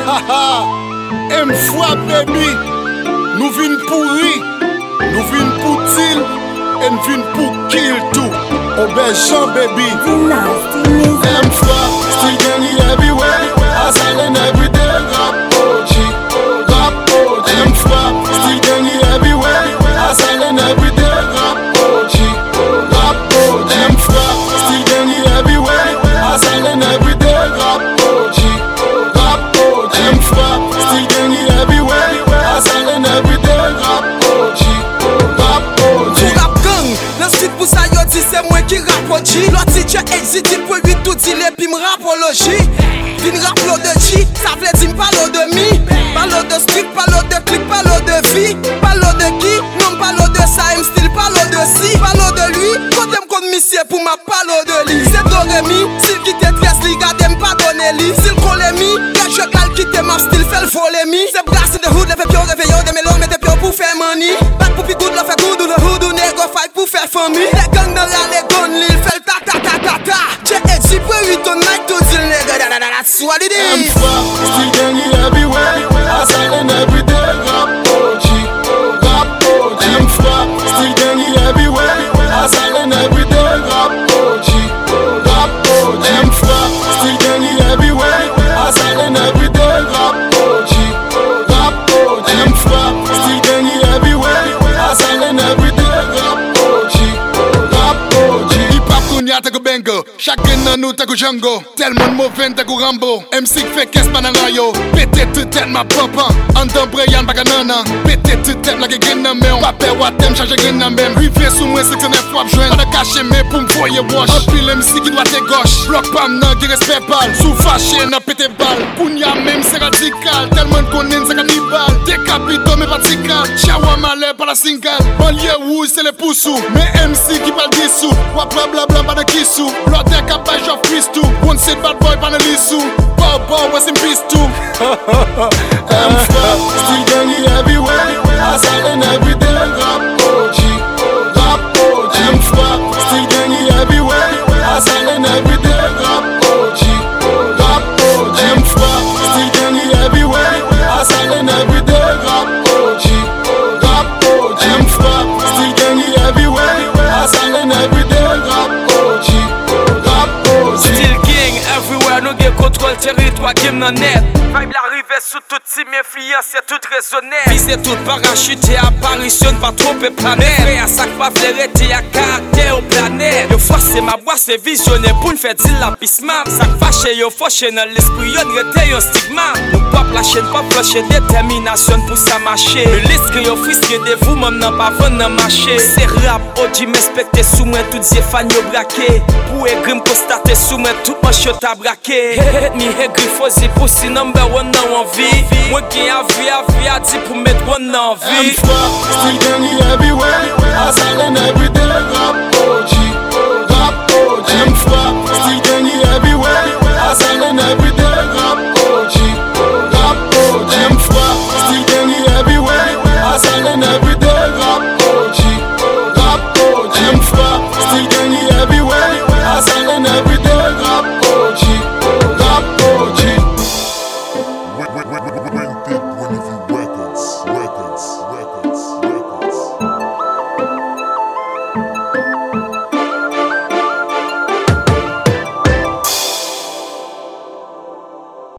M4 baby, nous vin pourri, nous vin pour deal, et nous vin pour kill tout. Obéissant baby, M4, still gang everywhere, hustling every day, rap OG, M4, still gang everywhere, hustling every day, rap OG, M4, still gang everywhere, hustling every day, rap OG, M4, still gang everywhere, hustling every day, rap OG, Rap gang, nan street pou sa yo di se mwen ki rap OG. Loti che exit il pou 8 tout il et pi m rapologie. Vin rap lo de G, ça vle di m palo de mi. Palo de street, palo de click, palo de vie. Palo de qui, non palo de ça, m style palo de si. Palo de lui, kote m kon misye pou ma palo de li. C'est Doremi, s'il quitte tres li, gade m pa donne li. S'il kole mi, gade je kal quitte ma style fel vole mi. C'est brass in the hood, leve pio, réveillon de melon, mette pio pou faire money. Bat pou pi good, la fe good, ou le hood, ou nego fight pou faire famille. Les gang dans la, les gun, l'il fait ta ta ta ta ta. J'ai edgy pour 8 ton night to deal, nigga, that's what it is. M4, still gang everywhere, hustling every day, rap OG, M4, still gang everywhere, hustling every day, rap OG, M4, still gang everywhere, hustling every day, rap OG, M4, still gang everywhere, hustling every day, rap OG. Hip hop kounya te go bengo, chacun nan nou te go Django. Tellement mauvais te go Rambo. MC fait qu'est-ce pas nan rayo. Pété tout tête ma papa. En dan Brian baganana. Pété tout tête la gen nan men. Pas peur watem charge gen nan men. Rivière sous moi 69 fois joindre. Pas de cacher mais pour m'voyer wash. En pile MC qui doit te gauche. Bloc pam nan qui respect pal. Sous fâché nan pété balle. Kounya même c'est radical. Tellement connaît c'est cannibal. Décapito mais vertical. Chawa malais par la single. Banlieue rouge c'est les poussous. Mais MC qui parle dissous. Wap bla bla pas de kissou. L'autre capable of Christou. One set bad boy pas de lissou. Bow bow was in peace too. M4 still gang everywhere. Hustling every day. Rap OG. M4 still gang everywhere. Hustling every day. Rap OG. M4 still gang everywhere. Hustling every day. Rap OG. M4 still gang everywhere. Hustling every day. Rap OG. Still gang everywhere, nous gen contrôle territoire game nan net. Vibe la rive sous toute team influence, c'est tout raisonnable. Vise tout parachute et apparition, pas tromper planète. Mais à chaque fois flairé, à caractère au planète. Yo forcé ma voix, c'est visionnaire pour nous faire dire la pisma. Ça fâché, yo fâché dans l'esprit, yo n'rete yo stigma. Nous pas lâcher, pas flasher, détermination pour ça marcher. Le liste que yo frisqué de vous, même n'a pas vendre dans marché. C'est rap, OG m'inspecter sous moi, tout yeux fan yo braqué. Pour grim constater sous moi, tout manche yo ta braqué. Hit me, hit griffosi, pussy number one nan envie. Moi qui a dit pour mettre one en vie. M4 still gang everywhere. Hustling every day. Rap OG. M4 still gang everywhere. Hustling every day.